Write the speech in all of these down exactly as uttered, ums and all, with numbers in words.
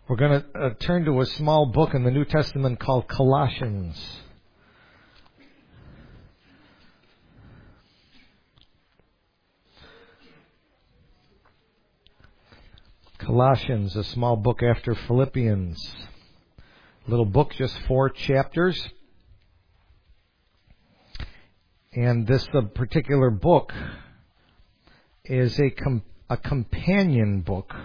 We're going to uh, turn to a small book in the New Testament called Colossians. Colossians, a small book after Philippians. Little book, just four chapters. And this uh, particular book is a com- a companion book.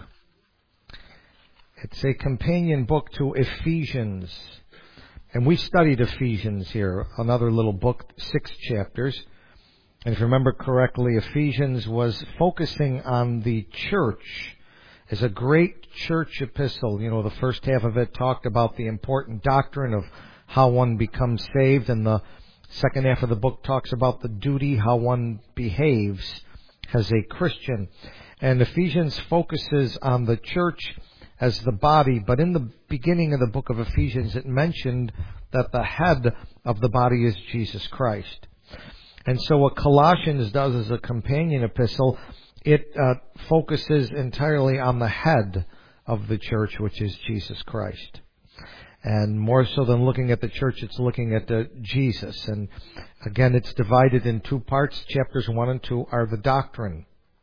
It's a companion book to Ephesians. And we studied Ephesians here, another little book, six chapters. And if you remember correctly, Ephesians was focusing on the church as a great church epistle. You know, the first half of it talked about the important doctrine of how one becomes saved, and the second half of the book talks about the duty, how one behaves as a Christian. And Ephesians focuses on the church as the body, but in the beginning of the book of Ephesians it mentioned that the head of the body is Jesus Christ. And so what Colossians does as a companion epistle, it uh, focuses entirely on the head of the church, which is Jesus Christ. And more so than looking at the church, it's looking at the Jesus. And again, it's divided in two parts. Chapters one and two are the doctrine,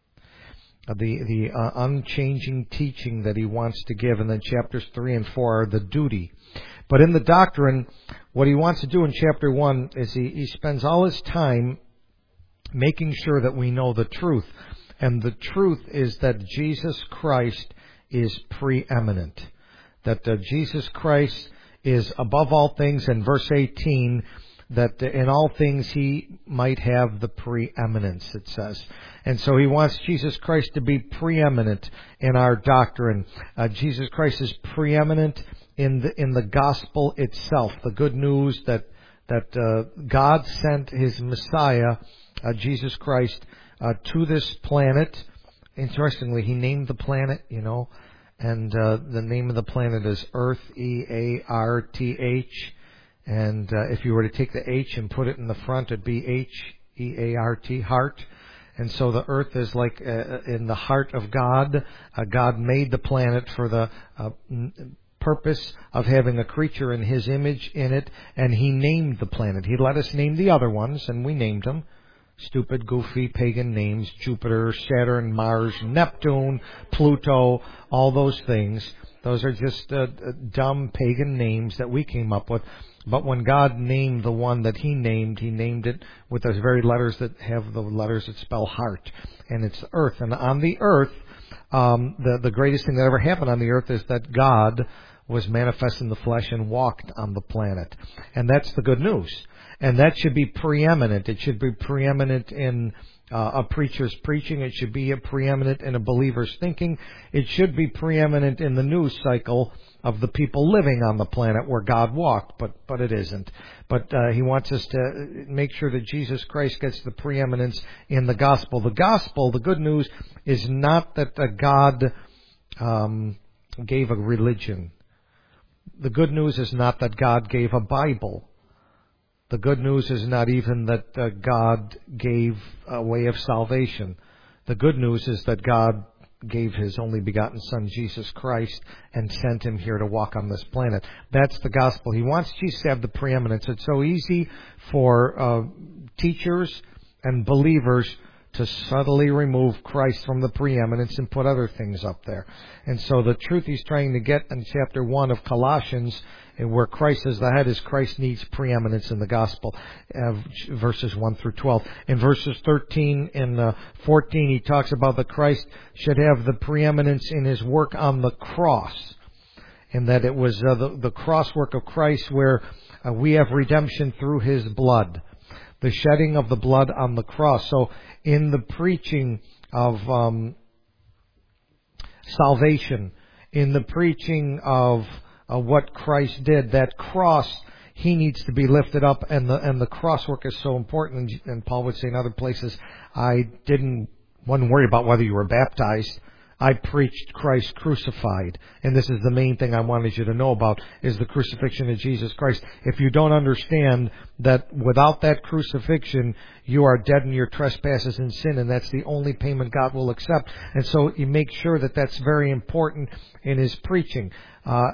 the the uh, unchanging teaching that he wants to give, and then chapters three and four are the duty. But in the doctrine, what he wants to do in chapter one is he, he spends all his time making sure that we know the truth. And the truth is that Jesus Christ is preeminent. That uh, Jesus Christ is above all things, in verse eighteen, that in all things he might have the preeminence, it says. And so he wants Jesus Christ to be preeminent in our doctrine. Uh, Jesus Christ is preeminent in the in the gospel itself, the good news that that uh, God sent his Messiah, uh, Jesus Christ, uh, to this planet. Interestingly, he named the planet, you know, and uh, the name of the planet is Earth, E A R T H. And uh, if you were to take the H and put it in the front, it'd be H E A R T, heart. And so the earth is like uh, in the heart of God. Uh, God made the planet for the uh, purpose of having a creature in his image in it, and he named the planet. He let us name the other ones, and we named them. Stupid, goofy, pagan names: Jupiter, Saturn, Mars, Neptune, Pluto, all those things. Those are just uh, dumb pagan names that we came up with. But when God named the one that he named, he named it with those very letters that have the letters that spell heart. And it's earth. And on the earth, um, the, the greatest thing that ever happened on the earth is that God was manifest in the flesh and walked on the planet. And that's the good news. And that should be preeminent. It should be preeminent in uh, a preacher's preaching. It should be a preeminent in a believer's thinking. It should be preeminent in the news cycle of the people living on the planet where God walked, but but it isn't. But uh, he wants us to make sure that Jesus Christ gets the preeminence in the gospel. The gospel, the good news, is not that uh, God um, gave a religion. The good news is not that God gave a Bible. The good news is not even that uh, God gave a way of salvation. The good news is that God gave his only begotten Son, Jesus Christ, and sent him here to walk on this planet. That's the gospel. He wants Jesus to have the preeminence. It's so easy for uh, teachers and believers to subtly remove Christ from the preeminence and put other things up there. And so the truth he's trying to get in chapter one of Colossians, where Christ is the head, is Christ needs preeminence in the gospel, uh, verses one through twelve. In verses thirteen and uh, fourteen, he talks about that Christ should have the preeminence in his work on the cross, and that it was uh, the, the cross work of Christ where uh, we have redemption through his blood, the shedding of the blood on the cross. So in the preaching of um, salvation, in the preaching of Uh, what Christ did, that cross, he needs to be lifted up, and the and the cross work is so important. And, and Paul would say in other places, I didn't wasn't worried about whether you were baptized. I preached Christ crucified. And this is the main thing I wanted you to know about, is the crucifixion of Jesus Christ. If you don't understand that without that crucifixion, you are dead in your trespasses and sin, and that's the only payment God will accept. And so you make sure that that's very important in his preaching. Uh,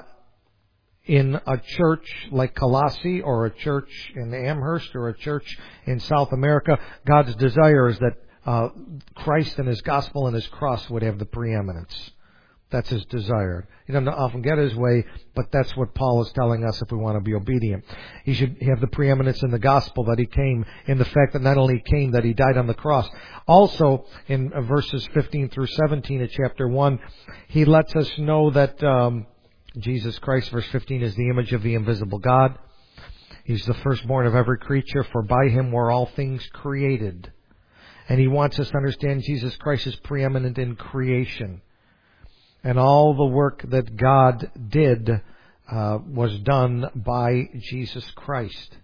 in a church like Colossae, or a church in Amherst, or a church in South America, God's desire is that uh, Christ and his gospel and his cross would have the preeminence. That's his desire. He doesn't often get his way, but that's what Paul is telling us if we want to be obedient. He should have the preeminence in the gospel, that he came, in the fact that not only he came, that he died on the cross. Also, in verses fifteen through seventeen of chapter one, he lets us know that um, Jesus Christ, verse fifteen, is the image of the invisible God. He's the firstborn of every creature, for by him were all things created. And he wants us to understand Jesus Christ is preeminent in creation. And all the work that God did uh, was done by Jesus Christ.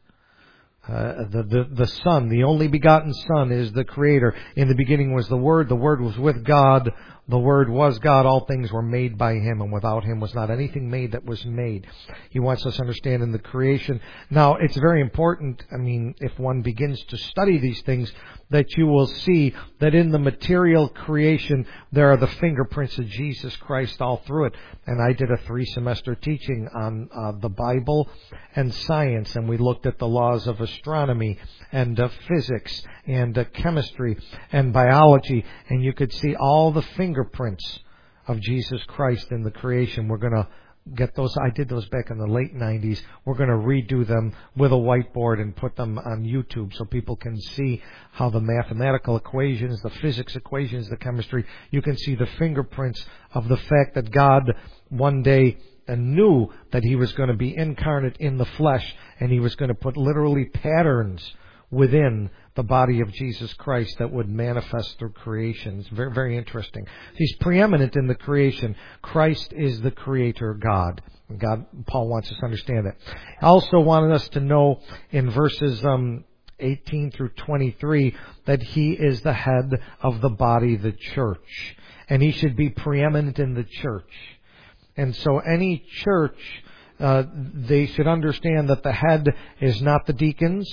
Uh, the, the, the Son, the only begotten Son, is the Creator. In the beginning was the Word. The Word was with God. The Word was God. All things were made by him, and without him was not anything made that was made. He wants us to understand in the creation. Now, it's very important, I mean, if one begins to study these things, that you will see that in the material creation, there are the fingerprints of Jesus Christ all through it. And I did a three-semester teaching on uh, the Bible and science, and we looked at the laws of astronomy and uh, physics and uh, chemistry and biology, and you could see all the fingerprints of Jesus Christ in the creation. We're going to get those. I did those back in the late nineties. We're going to redo them with a whiteboard and put them on YouTube so people can see how the mathematical equations, the physics equations, the chemistry, you can see the fingerprints of the fact that God one day knew that he was going to be incarnate in the flesh, and he was going to put literally patterns within the body of Jesus Christ that would manifest through creation. It's very, very interesting. He's preeminent in the creation. Christ is the Creator God. God, Paul wants us to understand that. He also wanted us to know in verses um, eighteen through twenty-three that he is the head of the body, the church. And he should be preeminent in the church. And so any church, uh, they should understand that the head is not the deacons.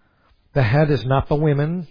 The head is not the women.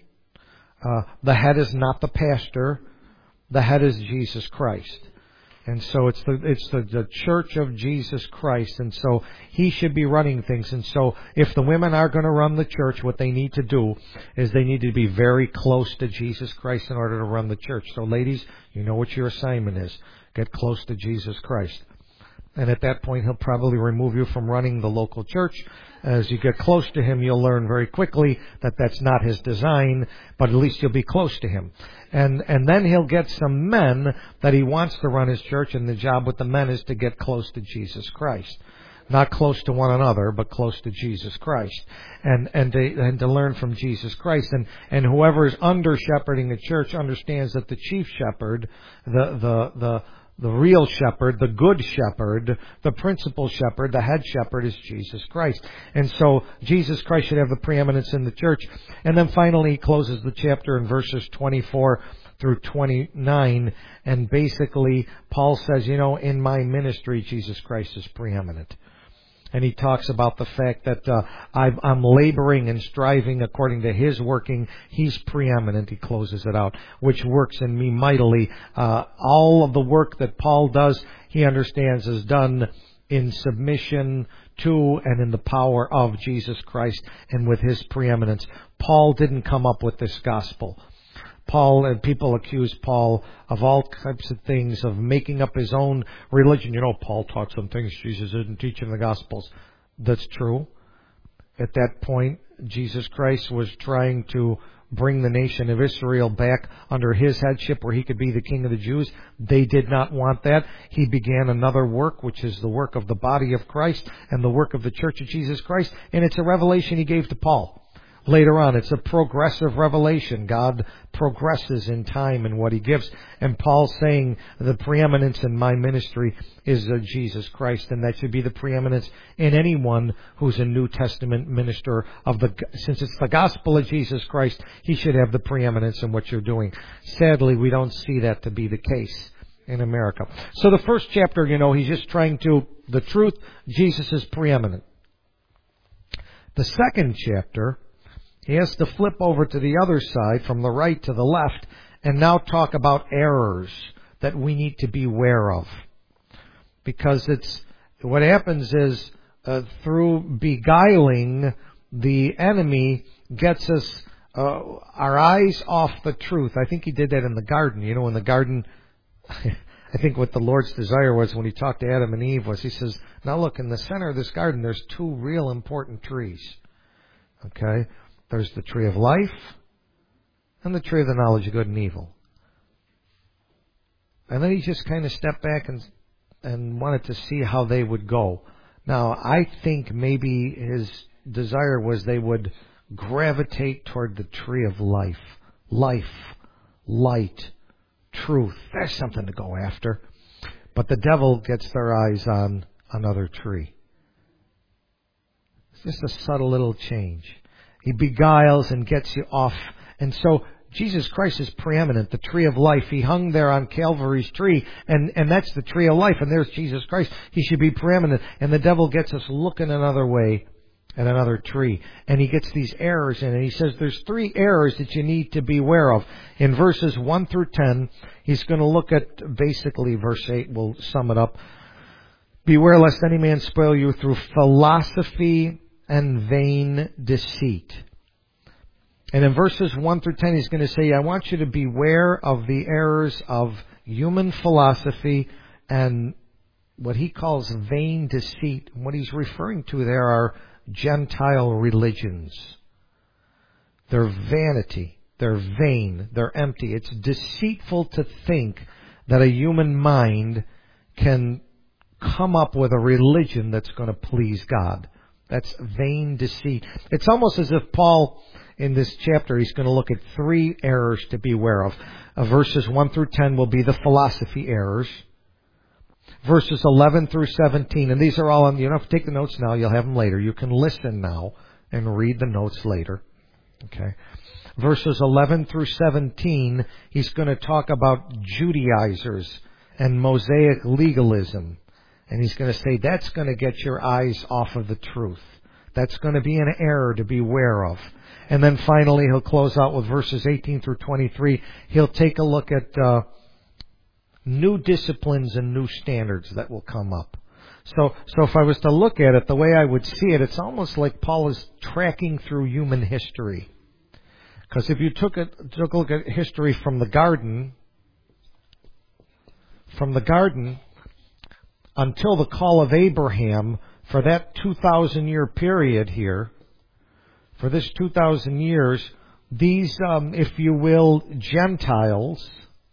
Uh, the head is not the pastor. The head is Jesus Christ. And so it's the it's the, the church of Jesus Christ. And so he should be running things. And so if the women are going to run the church, what they need to do is they need to be very close to Jesus Christ in order to run the church. So ladies, you know what your assignment is. Get close to Jesus Christ. And at that point, he'll probably remove you from running the local church. As you get close to him, you'll learn very quickly that that's not his design, but at least you'll be close to him. And and then he'll get some men that he wants to run his church, and the job with the men is to get close to Jesus Christ. Not close to one another, but close to Jesus Christ. And and to, and to learn from Jesus Christ. And, and whoever is under shepherding a church understands that the chief shepherd, the the the The real shepherd, the good shepherd, the principal shepherd, the head shepherd is Jesus Christ. And so Jesus Christ should have the preeminence in the church. And then finally he closes the chapter in verses twenty-four through twenty-nine. And basically Paul says, you know, in my ministry Jesus Christ is preeminent. And he talks about the fact that uh, I've, I'm laboring and striving according to his working. He's preeminent. He closes it out, which works in me mightily. Uh, all of the work that Paul does, he understands is done in submission to and in the power of Jesus Christ and with his preeminence. Paul didn't come up with this gospel. Paul, and people accuse Paul of all types of things, of making up his own religion. You know, Paul taught some things Jesus didn't teach in the Gospels. That's true. At that point, Jesus Christ was trying to bring the nation of Israel back under his headship where he could be the king of the Jews. They did not want that. He began another work, which is the work of the body of Christ and the work of the church of Jesus Christ. And it's a revelation he gave to Paul. Later on, it's a progressive revelation. God progresses in time in what he gives. And Paul's saying the preeminence in my ministry is uh, Jesus Christ. And that should be the preeminence in anyone who's a New Testament minister of the, since it's the gospel of Jesus Christ, he should have the preeminence in what you're doing. Sadly, we don't see that to be the case in America. So the first chapter, you know, he's just trying to, the truth, Jesus is preeminent. The second chapter, he has to flip over to the other side, from the right to the left, and now talk about errors that we need to be aware of. Because it's, what happens is, uh, through beguiling, the enemy gets us, uh, our eyes off the truth. I think he did that in the garden. You know, in the garden, I think what the Lord's desire was when he talked to Adam and Eve was, he says, now look, in the center of this garden, there's two real important trees. Okay? There's the tree of life and the tree of the knowledge of good and evil. And then he just kind of stepped back and and wanted to see how they would go. Now, I think maybe his desire was they would gravitate toward the tree of life. Life, light, truth. There's something to go after. But the devil gets their eyes on another tree. It's just a subtle little change. He beguiles and gets you off. And so Jesus Christ is preeminent, the tree of life. He hung there on Calvary's tree, and, and that's the tree of life, and there's Jesus Christ. He should be preeminent. And the devil gets us looking another way at another tree. And he gets these errors in, and he says there's three errors that you need to be aware of. In verses one through ten, he's going to look at basically verse eight, we'll sum it up. Beware lest any man spoil you through philosophy and vain deceit. And in verses one through ten, he's going to say, I want you to beware of the errors of human philosophy and what he calls vain deceit. And what he's referring to there are Gentile religions. They're vanity. They're vain. They're empty. It's deceitful to think that a human mind can come up with a religion that's going to please God. That's vain deceit. It's almost as if Paul, in this chapter, he's going to look at three errors to be aware of. Uh, verses one through ten will be the philosophy errors. Verses eleven through seventeen, and these are all on, you don't have to take the notes now, you'll have them later. You can listen now and read the notes later. Okay. Verses eleven through seventeen, he's going to talk about Judaizers and Mosaic legalism. And he's going to say that's going to get your eyes off of the truth. That's going to be an error to be aware of. And then finally, he'll close out with verses eighteen through twenty-three. He'll take a look at uh, new disciplines and new standards that will come up. So, so if I was to look at it, the way I would see it, it's almost like Paul is tracking through human history. Because if you took a, took a look at history from the garden, from the garden until the call of Abraham, for that two thousand year period here, for this two thousand years, these, um, if you will, Gentiles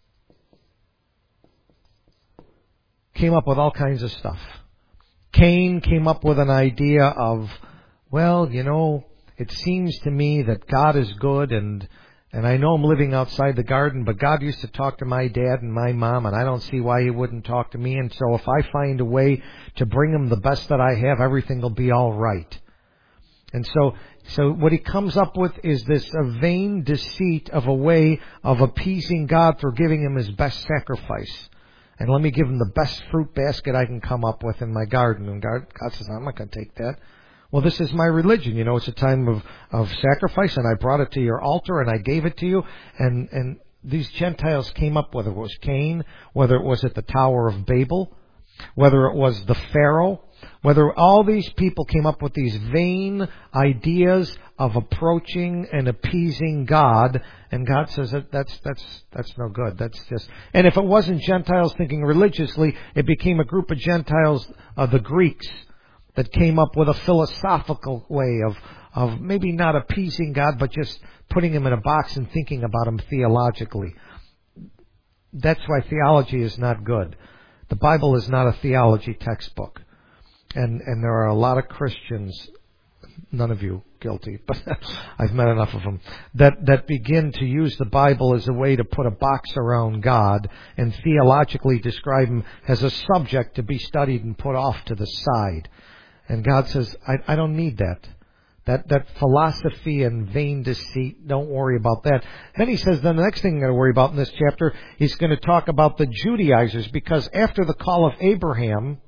came up with all kinds of stuff. Cain came up with an idea of, well, you know, it seems to me that God is good, and and I know I'm living outside the garden, but God used to talk to my dad and my mom, and I don't see why He wouldn't talk to me. And so if I find a way to bring Him the best that I have, everything will be all right. And so, so what he comes up with is this a vain deceit of a way of appeasing God through giving Him His best sacrifice. And let me give Him the best fruit basket I can come up with in my garden. And God, God says, I'm not going to take that. Well, this is my religion. You know, it's a time of, of sacrifice, and I brought it to your altar, and I gave it to you. And, and these Gentiles came up, whether it was Cain, whether it was at the Tower of Babel, whether it was the Pharaoh, whether all these people came up with these vain ideas of approaching and appeasing God, and God says that that's that's that's no good. That's just, and if it wasn't Gentiles thinking religiously, it became a group of Gentiles, uh, the Greeks, that came up with a philosophical way of of maybe not appeasing God, but just putting Him in a box and thinking about Him theologically. That's why theology is not good. The Bible is not a theology textbook. And and there are a lot of Christians, none of you guilty, but I've met enough of them, that, that begin to use the Bible as a way to put a box around God and theologically describe Him as a subject to be studied and put off to the side. And God says, I, I don't need that. That, that philosophy and vain deceit, don't worry about that. Then he says, then the next thing I'm going to worry about in this chapter, he's going to talk about the Judaizers, because after the call of Abraham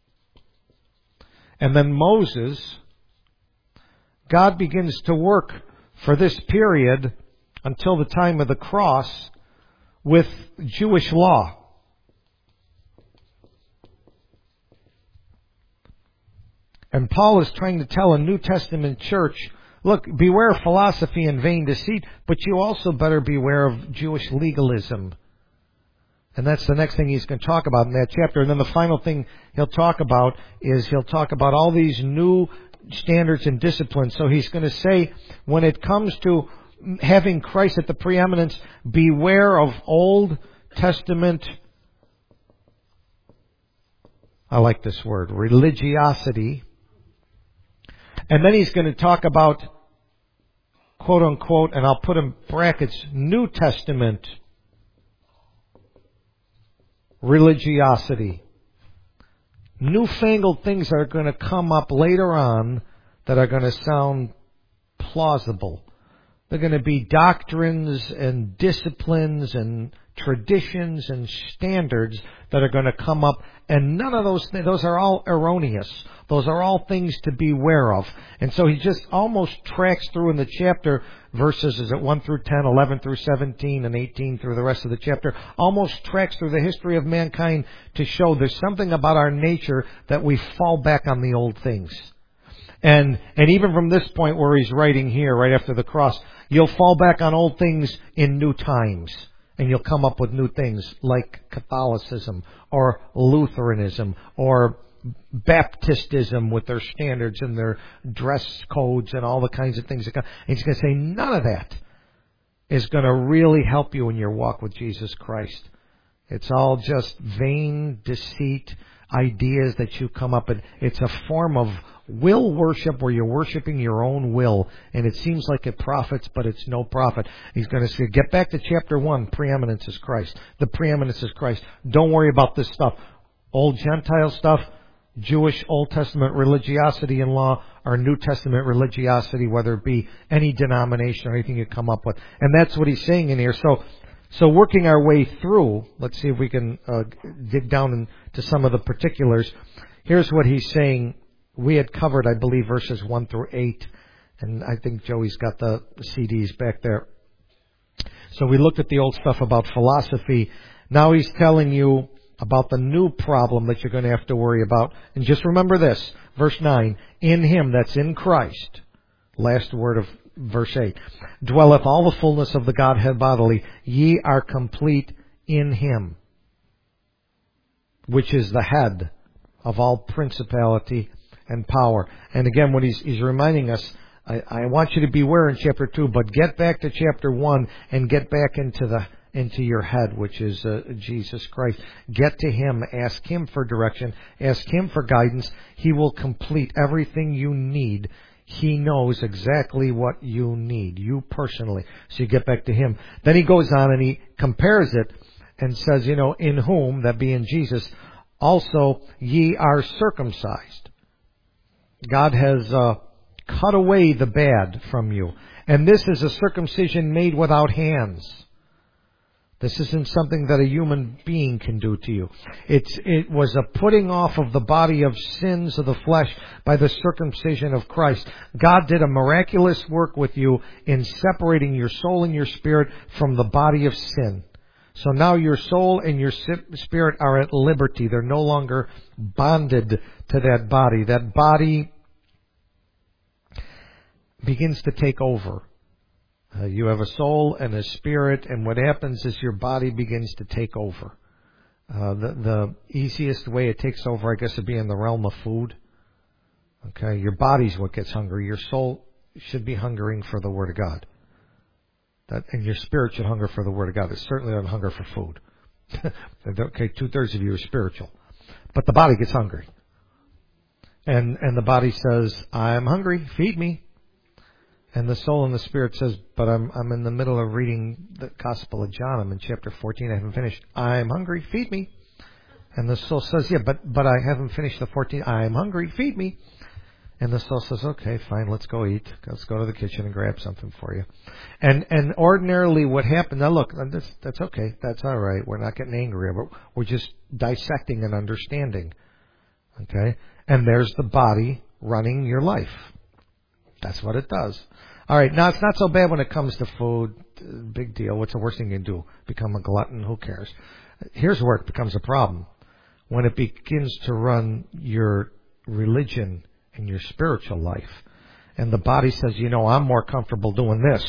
and then Moses, God begins to work for this period until the time of the cross with Jewish law. And Paul is trying to tell a New Testament church, look, beware of philosophy and vain deceit, but you also better beware of Jewish legalism. And that's the next thing he's going to talk about in that chapter. And then the final thing he'll talk about is he'll talk about all these new standards and disciplines. So he's going to say, when it comes to having Christ at the preeminence, beware of Old Testament, I like this word, religiosity. And then he's going to talk about, quote unquote, and I'll put in brackets, New Testament religiosity. Newfangled things are going to come up later on that are going to sound plausible. They're going to be doctrines and disciplines and traditions and standards that are going to come up, and none of those things, those are all erroneous. Those are all things to beware of. And so he just almost tracks through in the chapter, verses, is it one through ten, eleven through seventeen, and eighteen through the rest of the chapter, almost tracks through the history of mankind to show there's something about our nature that we fall back on the old things. And and even from this point where he's writing here, right after the cross, you'll fall back on old things in new times. And you'll come up with new things like Catholicism or Lutheranism or Baptistism with their standards and their dress codes and all the kinds of things that come. And he's going to say none of that is going to really help you in your walk with Jesus Christ. It's all just vain deceit, ideas that you come up with. It's a form of will worship where you're worshiping your own will, and it seems like it profits, but it's no profit. He's going to say, get back to chapter one, preeminence is Christ. The preeminence is Christ. Don't worry about this stuff. Old Gentile stuff, Jewish Old Testament religiosity and law, or New Testament religiosity, whether it be any denomination or anything you come up with. And that's what he's saying in here. So, so working our way through, let's see if we can uh, dig down into some of the particulars. Here's what he's saying. We had covered, I believe, verses one through eight, and I think Joey's got the C Ds back there. So we looked at the old stuff about philosophy. Now he's telling you about the new problem that you're going to have to worry about. And just remember this, verse nine, in him, that's in Christ, last word of verse eight, dwelleth all the fullness of the Godhead bodily, ye are complete in him, which is the head of all principality and power. And again, when he's, he's reminding us, I, I want you to beware in chapter two, but get back to chapter one and get back into the into your head, which is uh, Jesus Christ. Get to him, ask him for direction, ask him for guidance. He will complete everything you need. He knows exactly what you need, you personally. So you get back to him. Then he goes on and he compares it and says, you know, in whom, that being Jesus, also ye are circumcised. God has uh, cut away the bad from you. And this is a circumcision made without hands. This isn't something that a human being can do to you. It's, it was a putting off of the body of sins of the flesh by the circumcision of Christ. God did a miraculous work with you in separating your soul and your spirit from the body of sin. So now your soul and your spirit are at liberty. They're no longer bonded to that body. That body begins to take over. Uh, you have a soul and a spirit, and what happens is your body begins to take over. Uh, the, the easiest way it takes over, I guess, would be in the realm of food. Okay, your body's what gets hungry. Your soul should be hungering for the Word of God. That, and your spirit should hunger for the Word of God. It certainly doesn't hunger for food. Okay, two-thirds of you are spiritual. But the body gets hungry. And and the body says, I'm hungry, feed me. And the soul and the spirit says, but I'm I'm in the middle of reading the Gospel of John. I'm in chapter fourteen. I haven't finished. I'm hungry, feed me. And the soul says, yeah, but, but I haven't finished the fourteen. I'm hungry, feed me. And the soul says, okay, fine, let's go eat. Let's go to the kitchen and grab something for you. And and ordinarily what happens, now look, that's, that's okay. That's all right. We're not getting angry. But we're just dissecting and understanding. Okay? And there's the body running your life. That's what it does. All right, now it's not so bad when it comes to food. Big deal. What's the worst thing you can do? Become a glutton? Who cares? Here's where it becomes a problem. When it begins to run your religion and your spiritual life, and the body says, you know, I'm more comfortable doing this,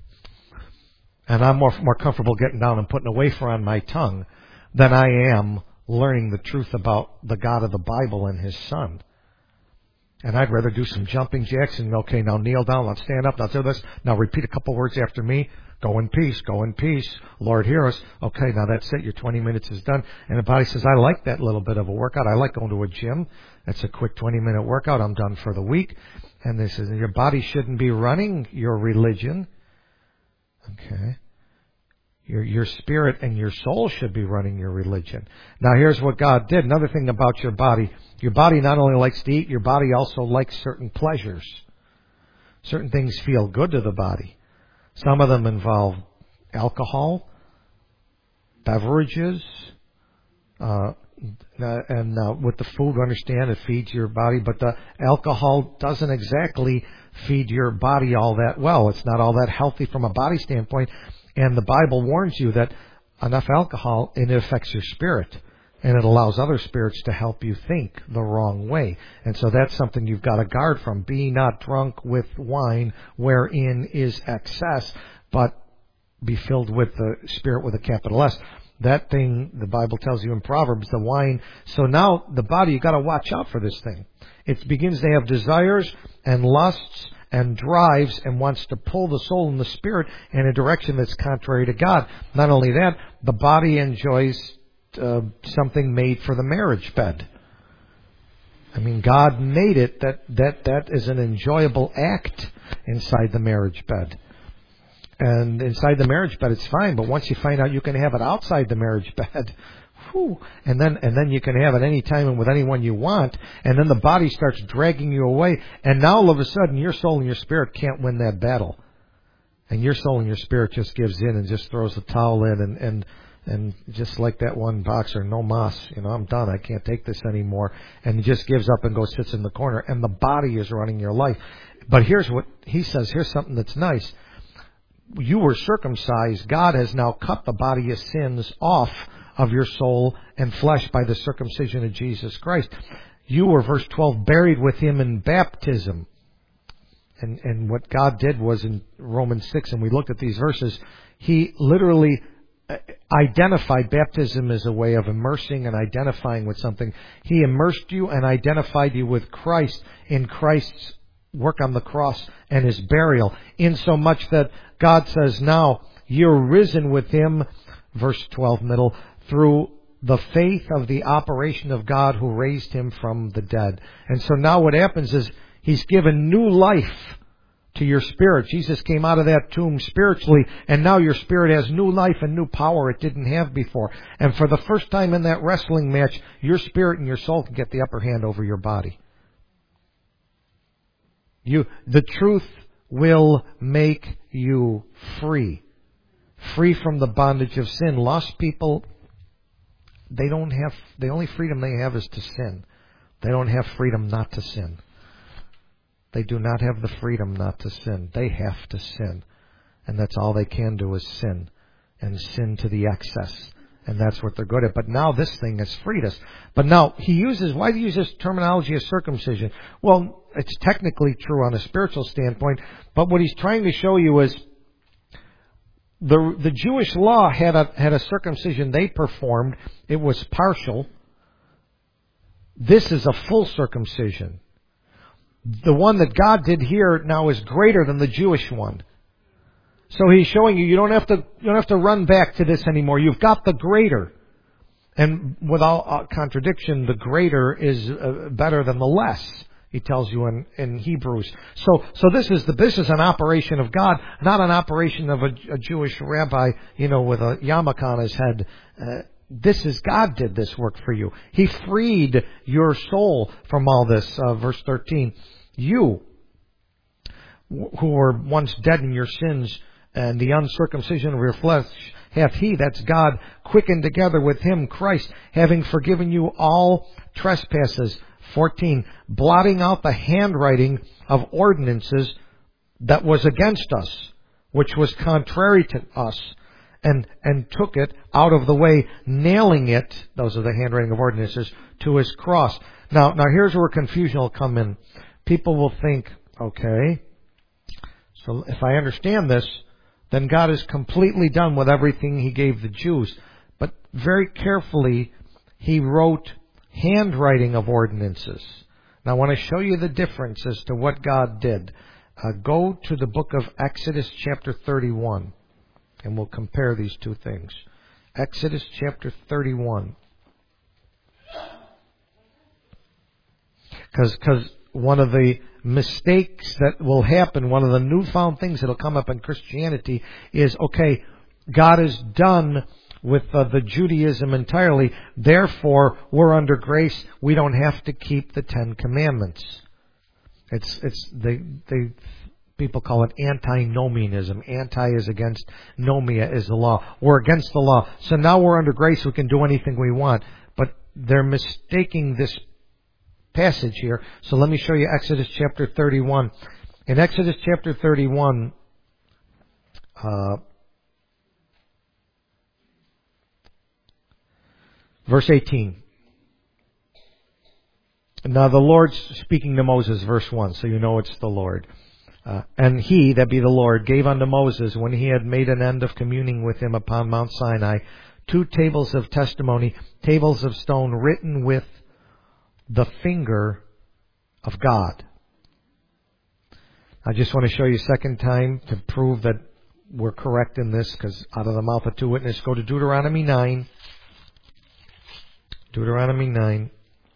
and I'm more more comfortable getting down and putting a wafer on my tongue than I am learning the truth about the God of the Bible and His Son. And I'd rather do some jumping jacks and, okay, now kneel down, let's stand up, now do this, now repeat a couple words after me, go in peace, go in peace, Lord hear us, okay, now that's it, your twenty minutes is done. And the body says, I like that little bit of a workout, I like going to a gym, that's a quick twenty minute workout, I'm done for the week. And this is, your body shouldn't be running your religion, okay. Your your spirit and your soul should be running your religion. Now here's what God did. Another thing about your body. Your body not only likes to eat, your body also likes certain pleasures. Certain things feel good to the body. Some of them involve alcohol, beverages, uh, and uh, with the food, understand it feeds your body, but the alcohol doesn't exactly feed your body all that well. It's not all that healthy from a body standpoint. And the Bible warns you that enough alcohol, and it affects your spirit. And it allows other spirits to help you think the wrong way. And so that's something you've got to guard from. Be not drunk with wine wherein is excess, but be filled with the Spirit with a capital S. That thing, the Bible tells you in Proverbs, the wine. So now the body, you've got to watch out for this thing. It begins to have desires and lusts and drives and wants to pull the soul and the spirit in a direction that's contrary to God. Not only that, the body enjoys uh, something made for the marriage bed. I mean, God made it that, that that is an enjoyable act inside the marriage bed. And inside the marriage bed, it's fine. But once you find out you can have it outside the marriage bed, whew, and then and then you can have it any time and with anyone you want. And then the body starts dragging you away. And now all of a sudden, your soul and your spirit can't win that battle. And your soul and your spirit just gives in and just throws the towel in. And, and, and just like that one boxer, no mas, you know, I'm done. I can't take this anymore. And he just gives up and goes sits in the corner. And the body is running your life. But here's what he says. Here's something that's nice. You were circumcised. God has now cut the body of sins off of your soul and flesh by the circumcision of Jesus Christ. You were, verse twelve, buried with Him in baptism. And, and what God did was in Romans six, and we looked at these verses, He literally identified baptism as a way of immersing and identifying with something. He immersed you and identified you with Christ in Christ's work on the cross and His burial, in so much that God says, now you're risen with Him, verse twelve middle, through the faith of the operation of God who raised Him from the dead. And so now what happens is He's given new life to your spirit. Jesus came out of that tomb spiritually, and now your spirit has new life and new power it didn't have before. And for the first time in that wrestling match, your spirit and your soul can get the upper hand over your body. You, the truth will make you free. Free from the bondage of sin. Lost people, they don't have, the only freedom they have is to sin. They don't have freedom not to sin. They do not have the freedom not to sin. They have to sin. And that's all they can do is sin. And sin to the excess. And that's what they're good at. But now this thing has freed us. But now, he uses, why do he use this terminology of circumcision? Well, it's technically true on a spiritual standpoint. But what he's trying to show you is the the Jewish law had a had a circumcision they performed. It was partial. This is a full circumcision. The one that God did here now is greater than the Jewish one. So he's showing you you don't have to you don't have to run back to this anymore. You've got the greater. And without uh, contradiction, the greater is uh, better than the less. He tells you in, in Hebrews. So, so this is the this is an operation of God, not an operation of a, a Jewish rabbi, you know, with a yarmulke on his head. Uh, this is God did this work for you. He freed your soul from all this. Uh, verse thirteen. You, who were once dead in your sins and the uncircumcision of your flesh, hath he, that's God, quickened together with him, Christ, having forgiven you all trespasses. fourteen, blotting out the handwriting of ordinances that was against us, which was contrary to us, and, and took it out of the way, nailing it, those are the handwriting of ordinances, to his cross. Now, now here's where confusion will come in. People will think, okay, so if I understand this, then God is completely done with everything He gave the Jews. But very carefully, He wrote handwriting of ordinances. Now I want to show you the difference as to what God did. Uh, go to the book of Exodus chapter thirty-one, and we'll compare these two things. Exodus chapter thirty-one. Because one of the mistakes that will happen, one of the newfound things that will come up in Christianity is, okay, God is done with uh, the Judaism entirely, therefore we're under grace, we don't have to keep the Ten Commandments. It's, it's, they, they, people call it antinomianism. Anti is against, nomia is the law. We're against the law. So now we're under grace, we can do anything we want. But they're mistaking this passage here. So let me show you Exodus chapter thirty-one. In Exodus chapter thirty-one, uh, verse eighteen. Now the Lord's speaking to Moses, verse one, so you know it's the Lord. Uh, and he, that be the Lord, gave unto Moses, when he had made an end of communing with him upon Mount Sinai, two tables of testimony, tables of stone written with the finger of God. I just want to show you a second time to prove that we're correct in this, because out of the mouth of two witnesses, go to Deuteronomy nine. Deuteronomy nine.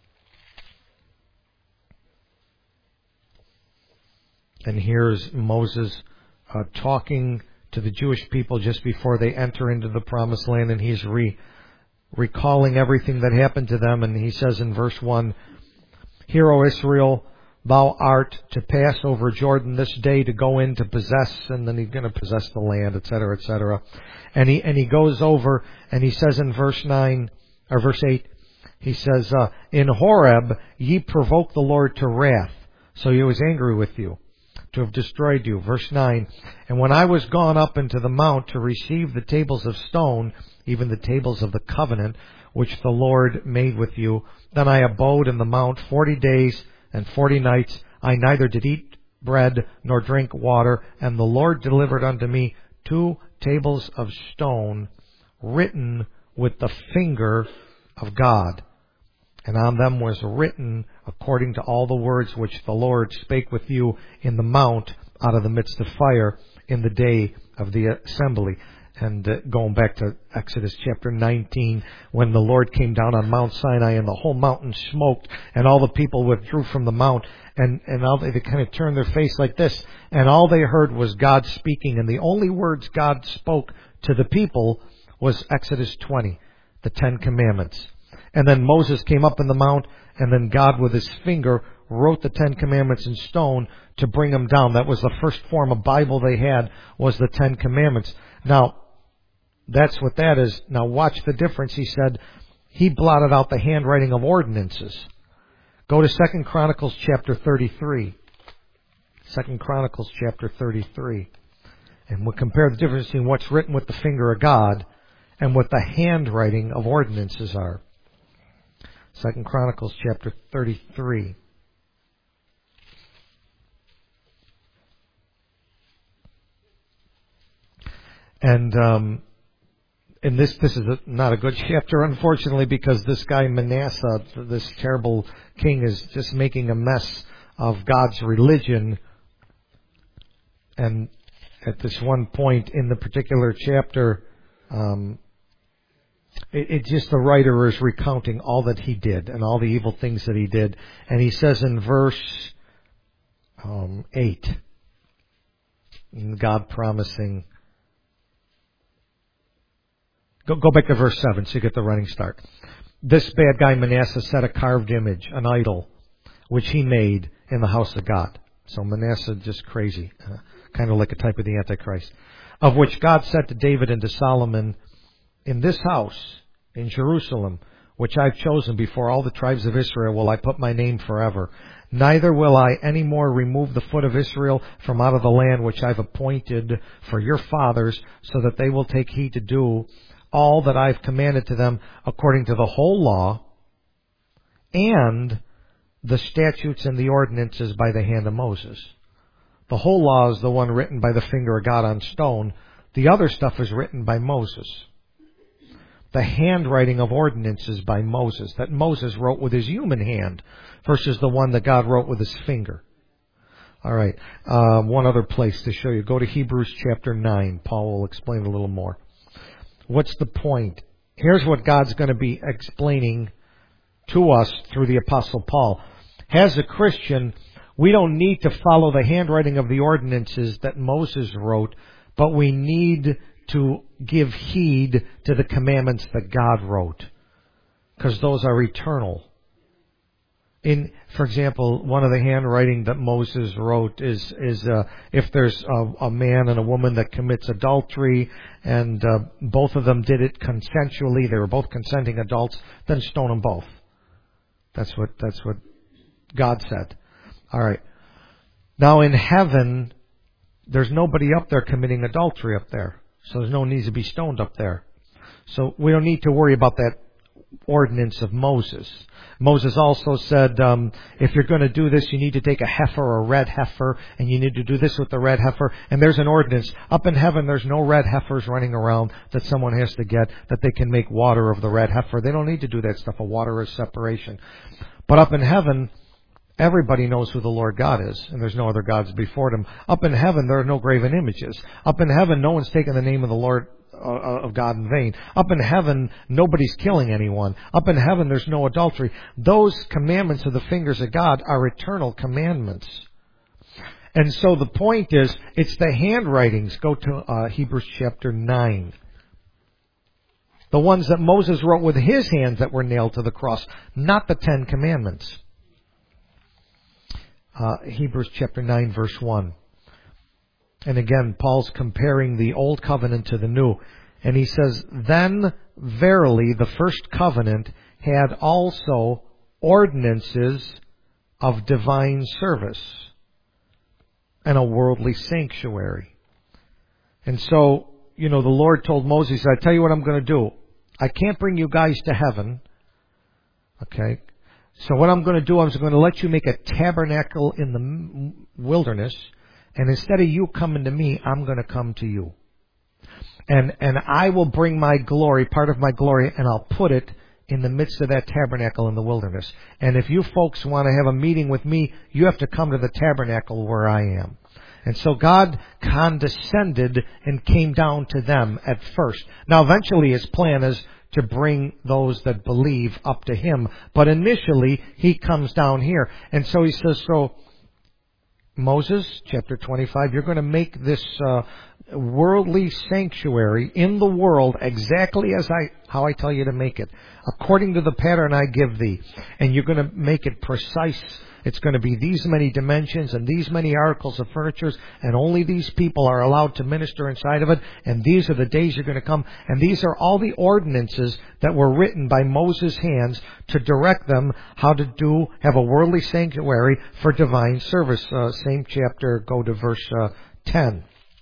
And here's Moses uh, talking to the Jewish people just before they enter into the promised land, and he's re recalling everything that happened to them, and he says in verse one, Hear, O Israel, thou art to pass over Jordan this day to go in to possess, and then he's going to possess the land, et cetera, et cetera. And he, and he goes over, and he says in verse nine, or verse eight, he says, uh, In Horeb ye provoked the Lord to wrath, so he was angry with you, to have destroyed you. Verse nine, And when I was gone up into the mount to receive the tables of stone, even the tables of the covenant, which the Lord made with you, then I abode in the mount forty days and forty nights. I neither did eat bread nor drink water, and the Lord delivered unto me two tables of stone written with the finger of God. And on them was written, according to all the words which the Lord spake with you in the mount out of the midst of fire in the day of the assembly. And uh, going back to Exodus chapter nineteen, when the Lord came down on Mount Sinai and the whole mountain smoked and all the people withdrew from the mount, and, and all they, they kind of turned their face like this, and all they heard was God speaking, and the only words God spoke to the people was Exodus twenty, the Ten Commandments. And then Moses came up in the mount, and then God with his finger wrote the Ten Commandments in stone to bring them down. That was the first form of Bible they had, was the Ten Commandments. Now, that's what that is. Now watch the difference. He said he blotted out the handwriting of ordinances. Go to Second Chronicles chapter thirty-three. Second Chronicles chapter thirty-three. And we'll compare the difference between what's written with the finger of God and what the handwriting of ordinances are. Second Chronicles chapter thirty-three. And um, and this this is a, not a good chapter, unfortunately, because this guy Manasseh, this terrible king, is just making a mess of God's religion. And at this one point in the particular chapter, um, it, it just the writer is recounting all that he did and all the evil things that he did. And he says in verse um, eight, God promising. Go, go back to verse seven so you get the running start. This bad guy Manasseh set a carved image, an idol, which he made, in the house of God. So Manasseh, just crazy, uh, kind of like a type of the Antichrist, of which God said to David and to Solomon, in this house, in Jerusalem, which I've chosen before all the tribes of Israel, will I put my name forever. Neither will I any more remove the foot of Israel from out of the land which I've appointed for your fathers, so that they will take heed to do all that I've commanded to them according to the whole law and the statutes and the ordinances by the hand of Moses. The whole law is the one written by the finger of God on stone. The other stuff is written by Moses. The handwriting of ordinances by Moses, that Moses wrote with his human hand versus the one that God wrote with his finger. All right, uh, one other place to show you. Go to Hebrews chapter nine. Paul will explain a little more. What's the point? Here's what God's going to be explaining to us through the Apostle Paul. As a Christian, we don't need to follow the handwriting of the ordinances that Moses wrote, but we need to give heed to the commandments that God wrote, because those are eternal. In, for example, one of the handwriting that Moses wrote is is uh, if there's a, a man and a woman that commits adultery, and uh, both of them did it consensually, they were both consenting adults, then stone them both. That's what that's what God said. All right. Now in heaven, there's nobody up there committing adultery up there. So there's no need to be stoned up there. So we don't need to worry about that ordinance of Moses. Moses also said, um, if you're going to do this, you need to take a heifer or a red heifer, and you need to do this with the red heifer. And there's an ordinance. Up in heaven, there's no red heifers running around that someone has to get, that they can make water of the red heifer. They don't need to do that stuff. A water is separation. But up in heaven, everybody knows who the Lord God is, and there's no other gods before Him. Up in heaven, there are no graven images. Up in heaven, no one's taken the name of the Lord uh, of God in vain. Up in heaven, nobody's killing anyone. Up in heaven, there's no adultery. Those commandments of the fingers of God are eternal commandments. And so the point is, it's the handwritings. Go to uh, Hebrews chapter nine. The ones that Moses wrote with his hands that were nailed to the cross, not the Ten Commandments. Uh, Hebrews chapter nine, verse one. And again, Paul's comparing the old covenant to the new. And he says, then verily the first covenant had also ordinances of divine service and a worldly sanctuary. And so, you know, the Lord told Moses, I tell you what I'm going to do. I can't bring you guys to heaven. Okay. So what I'm going to do, I'm going to let you make a tabernacle in the wilderness, and instead of you coming to me, I'm going to come to you. And and I will bring my glory, part of my glory, and I'll put it in the midst of that tabernacle in the wilderness. And if you folks want to have a meeting with me, you have to come to the tabernacle where I am. And so God condescended and came down to them at first. Now eventually His plan is to bring those that believe up to Him. But initially, He comes down here. And so He says, so Moses, chapter twenty-five, you're going to make this uh, worldly sanctuary in the world exactly as I how I tell you to make it, according to the pattern I give thee. And you're going to make it precise. It's going to be these many dimensions and these many articles of furniture, and only these people are allowed to minister inside of it, and these are the days you're going to come. And these are all the ordinances that were written by Moses' hands to direct them how to do, have a worldly sanctuary for divine service. Uh, same chapter, go to verse uh, ten.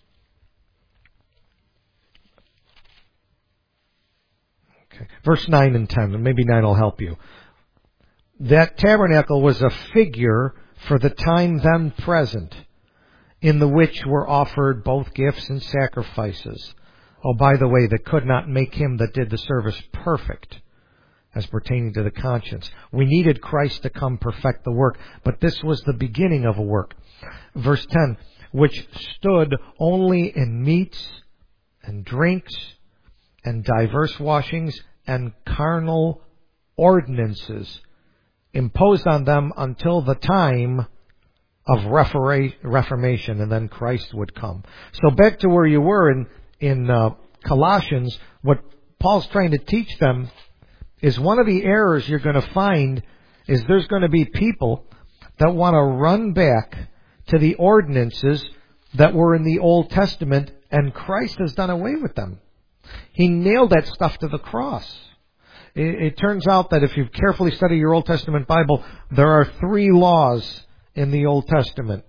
Okay. Verse nine and ten, and maybe nine will help you. That tabernacle was a figure for the time then present, in the which were offered both gifts and sacrifices. Oh, by the way, that could not make him that did the service perfect, as pertaining to the conscience. We needed Christ to come perfect the work, but this was the beginning of a work. Verse ten, which stood only in meats and drinks and diverse washings and carnal ordinances, imposed on them until the time of Reformation, and then Christ would come. So back to where you were in, in uh, Colossians, what Paul's trying to teach them is one of the errors you're going to find is there's going to be people that want to run back to the ordinances that were in the Old Testament, and Christ has done away with them. He nailed that stuff to the cross. It, it turns out that if you carefully study your Old Testament Bible, there are three laws in the Old Testament.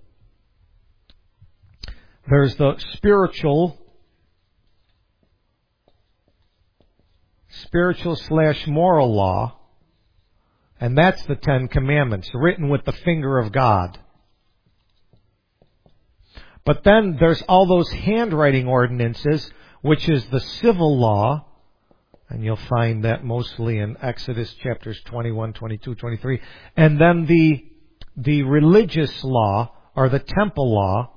There's the spiritual, spiritual slash moral law, and that's the Ten Commandments, written with the finger of God. But then there's all those handwriting ordinances, which is the civil law, and you'll find that mostly in Exodus chapters twenty-one, twenty-two, twenty-three, and then the the religious law, or the temple law,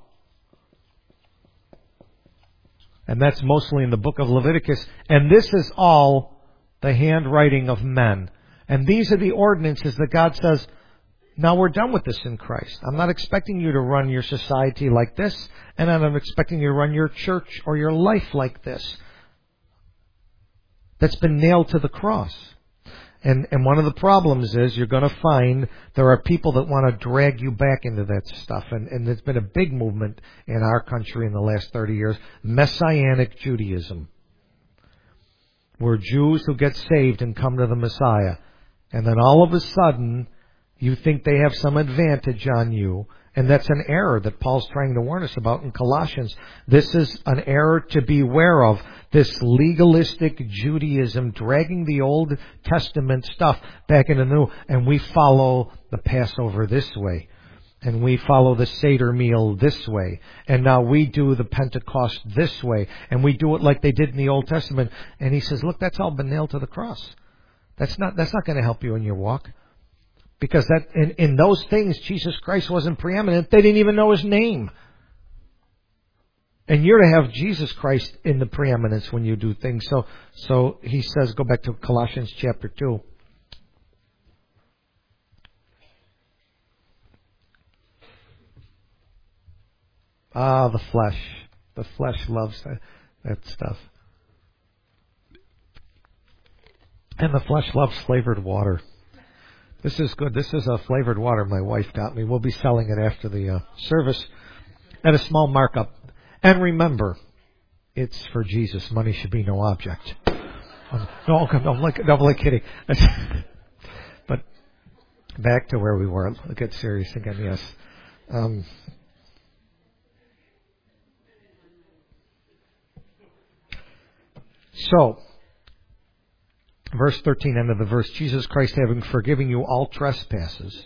and that's mostly in the book of Leviticus, and this is all the handwriting of men. And these are the ordinances that God says, now we're done with this in Christ. I'm not expecting you to run your society like this, and I'm not expecting you to run your church or your life like this. That's been nailed to the cross. And and one of the problems is you're going to find there are people that want to drag you back into that stuff. And, and there's been a big movement in our country in the last thirty years, Messianic Judaism, where Jews who get saved and come to the Messiah, and then all of a sudden you think they have some advantage on you. And that's an error that Paul's trying to warn us about in Colossians. This is an error to beware of. This legalistic Judaism, dragging the Old Testament stuff back into the New. And we follow the Passover this way. And we follow the Seder meal this way. And now we do the Pentecost this way. And we do it like they did in the Old Testament. And he says, look, that's all been nailed to the cross. That's not, that's not going to help you in your walk. Because that in, in those things, Jesus Christ wasn't preeminent. They didn't even know His name. And you're to have Jesus Christ in the preeminence when you do things. So, so he says, go back to Colossians chapter two. Ah, the flesh. The flesh loves that, that stuff. And the flesh loves flavored water. This is good. This is a flavored water my wife got me. We'll be selling it after the uh, service at a small markup. And remember, it's for Jesus. Money should be no object. Um, no, no, I'm like, no, I'm like kidding. But back to where we were. I'll get serious again, yes. Um, so, verse thirteen, end of the verse, Jesus Christ having forgiven you all trespasses.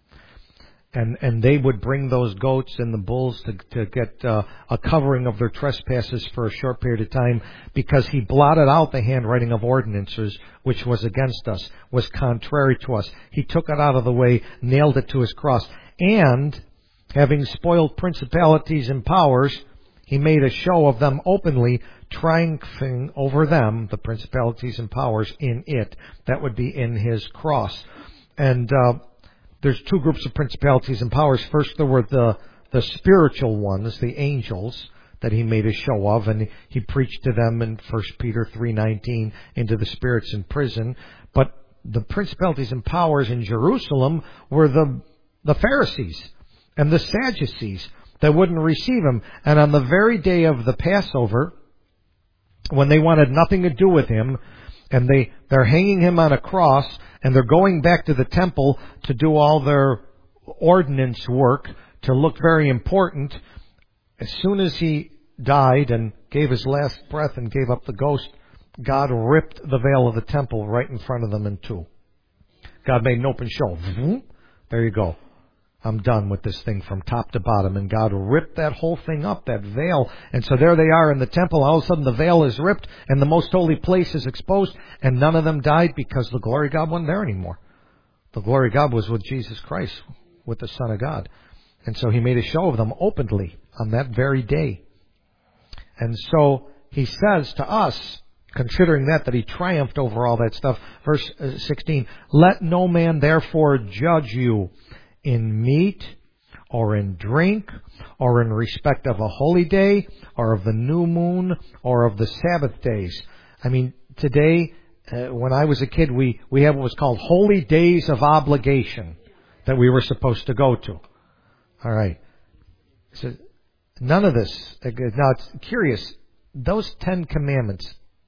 And and they would bring those goats and the bulls to, to get uh, a covering of their trespasses for a short period of time, because He blotted out the handwriting of ordinances which was against us, was contrary to us. He took it out of the way, nailed it to His cross. And having spoiled principalities and powers, He made a show of them openly, triumphing over them, the principalities and powers, in it. That would be in His cross. And uh, there's two groups of principalities and powers. First, there were the, the spiritual ones, the angels, that He made a show of, and He preached to them in First Peter three nineteen, into the spirits in prison. But the principalities and powers in Jerusalem were the, the Pharisees and the Sadducees that wouldn't receive Him. And on the very day of the Passover, when they wanted nothing to do with Him, and they, they're hanging Him on a cross, and they're going back to the temple to do all their ordinance work, to look very important, as soon as He died and gave His last breath and gave up the ghost, God ripped the veil of the temple right in front of them in two. God made an open show. There you go. I'm done with this thing from top to bottom. And God ripped that whole thing up, that veil. And so there they are in the temple. All of a sudden the veil is ripped and the most holy place is exposed. And none of them died because the glory of God wasn't there anymore. The glory of God was with Jesus Christ, with the Son of God. And so He made a show of them openly on that very day. And so He says to us, considering that, that He triumphed over all that stuff. Verse sixteen, let no man therefore judge you in meat, or in drink, or in respect of a holy day, or of the new moon, or of the Sabbath days. I mean, today, uh, when I was a kid, we, we had what was called holy days of obligation. that we were supposed to go to. All right. So none of this. Now it's curious. Those Ten Commandments.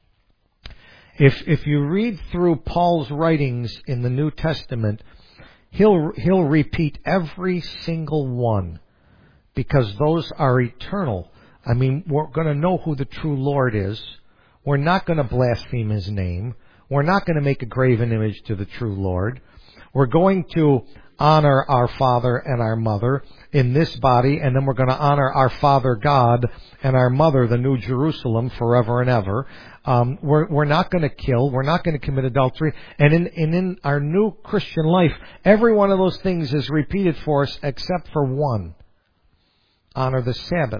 If if you read through Paul's writings in the New Testament, he'll he'll repeat every single one because those are eternal. I mean, we're going to know who the true Lord is. We're not going to blaspheme His name. We're not going to make a graven image to the true Lord. We're going to honor our father and our mother in this body, and then we're going to honor our Father God and our mother, the New Jerusalem, forever and ever. Um, we're, we're not going to kill. We're not going to commit adultery. And in, and in our new Christian life, every one of those things is repeated for us except for one. Honor the Sabbath.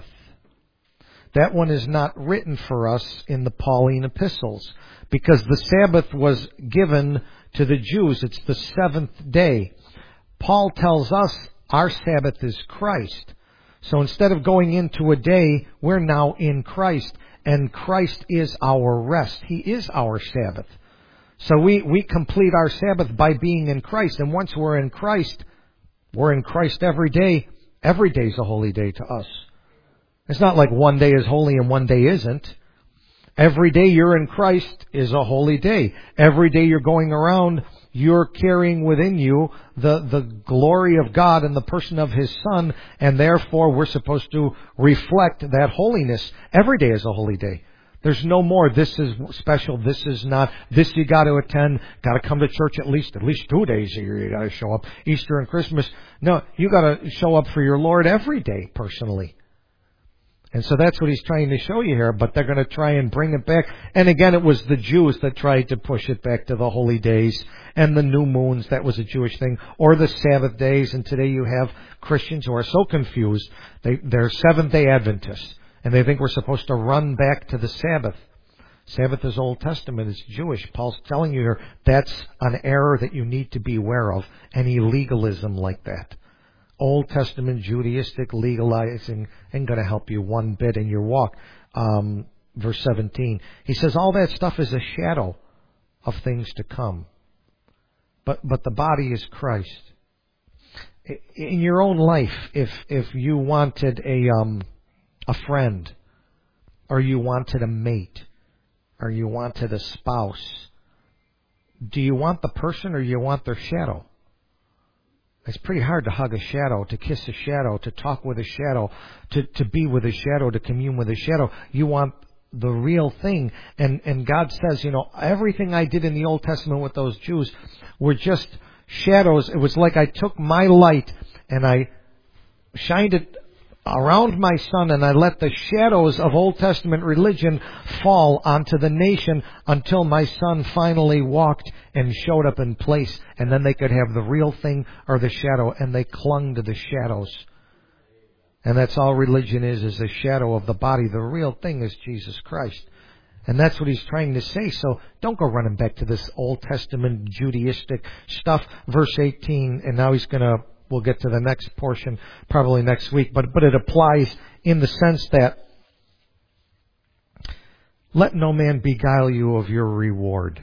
That one is not written for us in the Pauline epistles because the Sabbath was given to the Jews. It's the seventh day. Paul tells us our Sabbath is Christ. So instead of going into a day, we're now in Christ. And Christ is our rest. He is our Sabbath. So we, we complete our Sabbath by being in Christ. And once we're in Christ, we're in Christ every day. Every day is a holy day to us. It's not like one day is holy and one day isn't. Every day you're in Christ is a holy day. Every day you're going around, you're carrying within you the, the glory of God and the person of His Son, and therefore we're supposed to reflect that holiness. Every day is a holy day. There's no more, this is special, this is not, this you got to attend, got to come to church at least, at least two days a year you got to show up, Easter and Christmas. No, you got to show up for your Lord every day personally. And so that's what he's trying to show you here, but they're going to try and bring it back. And again, it was the Jews that tried to push it back to the holy days and the new moons. That was a Jewish thing. Or the Sabbath days. And today you have Christians who are so confused. They, they're Seventh-day Adventists. And they think we're supposed to run back to the Sabbath. Sabbath is Old Testament. It's Jewish. Paul's telling you here that's an error that you need to be aware of. Any legalism like that. Old Testament Judaistic legalizing ain't going to help you one bit in your walk. Um, verse seventeen. He says all that stuff is a shadow of things to come. But but the body is Christ. In your own life, if if you wanted a um a friend, or you wanted a mate, or you wanted a spouse, do you want the person or you want their shadow? It's pretty hard to hug a shadow, to kiss a shadow, to talk with a shadow, to, to be with a shadow, to commune with a shadow. You want the real thing. And, and God says, you know, everything I did in the Old Testament with those Jews were just shadows. It was like I took my light and I shined it around my son, and I let the shadows of Old Testament religion fall onto the nation until my son finally walked and showed up in place, and then they could have the real thing or the shadow, and they clung to the shadows. And that's all religion is, is a shadow of the body. The real thing is Jesus Christ. And that's what he's trying to say. So don't go running back to this Old Testament Judaistic stuff. Verse eighteen, and now he's going to We'll get to the next portion probably next week, but, but it applies in the sense that let no man beguile you of your reward.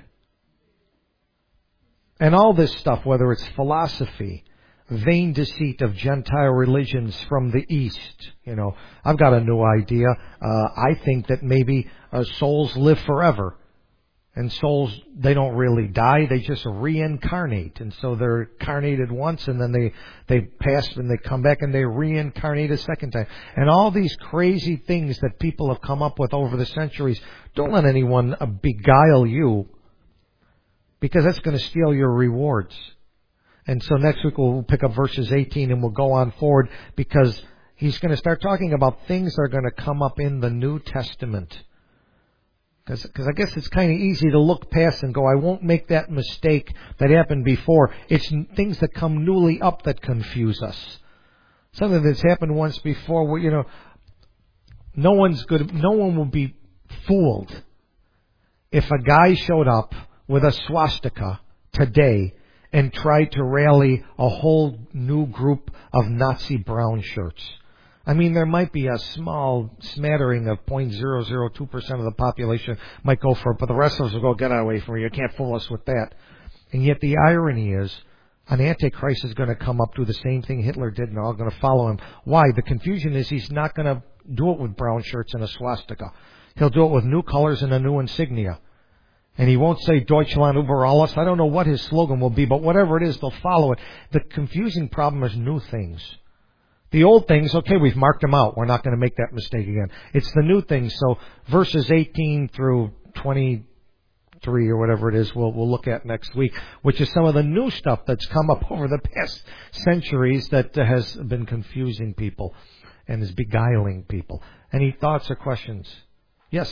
And all this stuff, whether it's philosophy, vain deceit of Gentile religions from the East, you know, I've got a new idea. Uh, I think that maybe uh, souls live forever. And souls, they don't really die, they just reincarnate. And so they're incarnated once, and then they, they pass and they come back and they reincarnate a second time. And all these crazy things that people have come up with over the centuries, don't let anyone beguile you, because that's going to steal your rewards. And so next week we'll pick up verses eighteen and we'll go on forward, because he's going to start talking about things that are going to come up in the New Testament. Because I guess it's kind of easy to look past and go, I won't make that mistake that happened before. It's things that come newly up that confuse us. Something that's happened once before, where, you know, no one's good, no one will be fooled if a guy showed up with a swastika today and tried to rally a whole new group of Nazi brown shirts. I mean, there might be a small smattering of zero point zero zero two percent of the population might go for it, but the rest of us will go, get away from you. You can't fool us with that. And yet the irony is, An antichrist is going to come up, do the same thing Hitler did, and they're all going to follow him. Why? The confusion is he's not going to do it with brown shirts and a swastika. He'll do it with new colors and a new insignia. And he won't say Deutschland über alles. I don't know what his slogan will be, but whatever it is, they'll follow it. The confusing problem is new things. The old things, okay, we've marked them out. We're not going to make that mistake again. It's the new things. So verses eighteen through twenty-three or whatever it is, we'll, we'll look at next week, which is some of the new stuff that's come up over the past centuries that uh, has been confusing people and is beguiling people. Any thoughts or questions? Yes?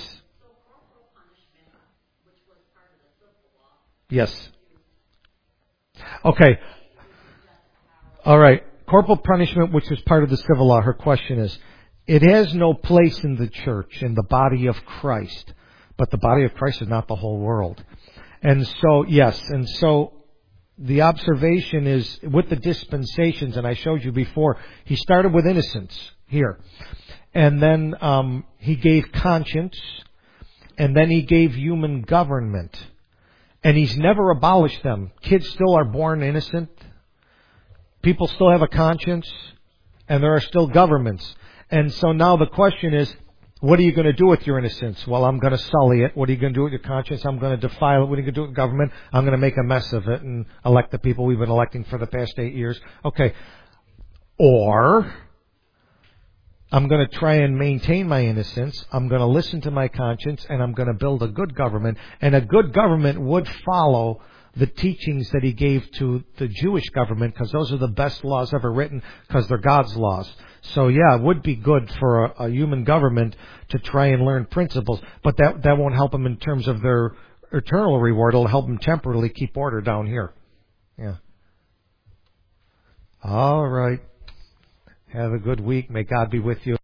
Yes. Okay. All right. Corporal punishment, which was part of the civil law, her question is, it has no place in the church, in the body of Christ. But the body of Christ is not the whole world. And so, yes, and so the observation is with the dispensations, and I showed you before, he started with innocence here. And then um, he gave conscience, and then he gave human government. And he's never abolished them. Kids still are born innocent. People still have a conscience. And there are still governments. And so now the question is, what are you going to do with your innocence? Well, I'm going to sully it. What are you going to do with your conscience? I'm going to defile it. What are you going to do with government? I'm going to make a mess of it and elect the people we've been electing for the past eight years. Okay. Or I'm going to try and maintain my innocence. I'm going to listen to my conscience, and I'm going to build a good government. And a good government would follow the teachings that he gave to the Jewish government, because those are the best laws ever written, because they're God's laws. So yeah, it would be good for a, a human government to try and learn principles, but that that won't help them in terms of their eternal reward. It'll help them temporarily keep order down here. Yeah. All right. Have a good week. May God be with you.